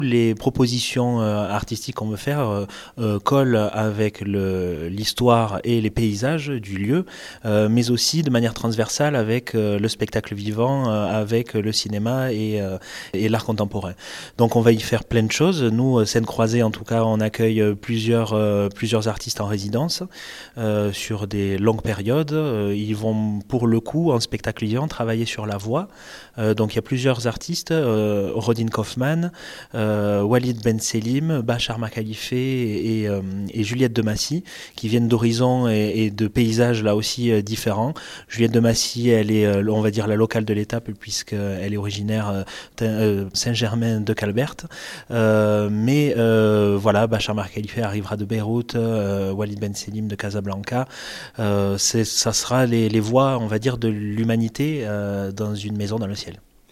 Les propositions artistiques qu'on veut faire collent avec l'histoire et les paysages du lieu, mais aussi de manière transversale avec le spectacle vivant, avec le cinéma et l'art contemporain. Donc on va y faire plein de choses. Nous, Scène Croisée, en tout cas, on accueille plusieurs artistes en résidence sur des longues périodes. Ils vont, pour le coup, en spectacle vivant, travailler sur la voix. Donc il y a plusieurs artistes, Rodin Kaufman, Walid Ben Selim, Bachar Makhalife et Juliette de Massy, qui viennent d'horizons et de paysages là aussi différents. Juliette de Massy, elle est, on va dire, la locale de l'étape, puisqu'elle est originaire de Saint-Germain de Calbert. Mais voilà, Bachar Makhalife arrivera de Beyrouth, Walid Ben Selim de Casablanca. Ça sera les voix, on va dire, de l'humanité dans une maison dans le ciel.